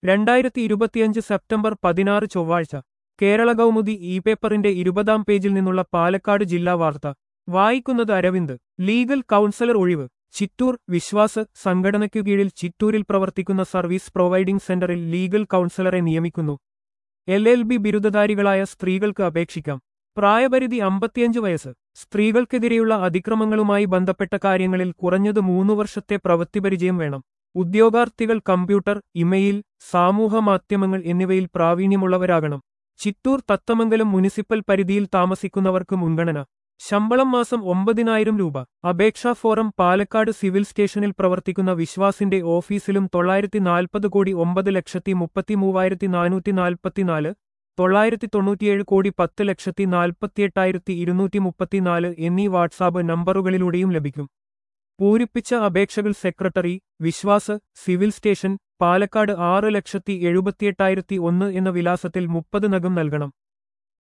2025 September 16 ചൊവ്വാഴ്ച കേരള കൗമുദി പേപ്പറിന്റെ 20-ാം പേജിൽ നിന്നുള്ള പാലക്കാട് ജില്ലാ വാർത്ത വായിക്കുന്നത് അരവിന്ദ്. ലീഗൽ കൗൺസലർ ഒഴിവ്. ചിറ്റൂർ. വിശ്വാസ് സംഘടനയ്ക്കു കീഴിൽ ചിറ്റൂരിൽ പ്രവർത്തിക്കുന്ന സർവീസ് പ്രൊവൈഡിംഗ് സെന്ററിൽ ലീഗൽ കൗൺസലറെ നിയമിക്കുന്നു. LLB ബിരുദധാരികളായ സ്ത്രീകൾക്ക് അപേക്ഷിക്കാം. പ്രായപരിധി 55 വയസ്സ്. സ്ത്രീകൾക്കെതിരെയുള്ള അതിക്രമങ്ങളുമായി ബന്ധപ്പെട്ട കാര്യങ്ങളിൽ കുറഞ്ഞത് 3 വർഷത്തെ പ്രവൃത്തിപരിചയം വേണം. ഉദ്യോഗാർത്ഥികൾ കമ്പ്യൂട്ടർ, ഇമെയിൽ, സമൂഹമാധ്യമങ്ങൾ എന്നിവയിൽ പ്രാവീണ്യമുള്ളവരാകണം. ചിറ്റൂർ തത്തമംഗലം മുനിസിപ്പൽ പരിധിയിൽ താമസിക്കുന്നവർക്ക് മുൻഗണന. ശമ്പളം മാസം 9,000 രൂപ. അപേക്ഷാ ഫോറം പാലക്കാട് സിവിൽ സ്റ്റേഷനിൽ പ്രവർത്തിക്കുന്ന വിശ്വാസിന്റെ ഓഫീസിലും 940,33,444, 997,10,48,234 എന്നീ വാട്സാപ്പ് നമ്പറുകളിലൂടെയും ലഭിക്കും. പൂരിപ്പിച്ച അപേക്ഷകൾ secretary, Viswas, civil station, Palakkad 6,78,001 എന്ന വിലാസത്തിൽ 30 നൽകണം.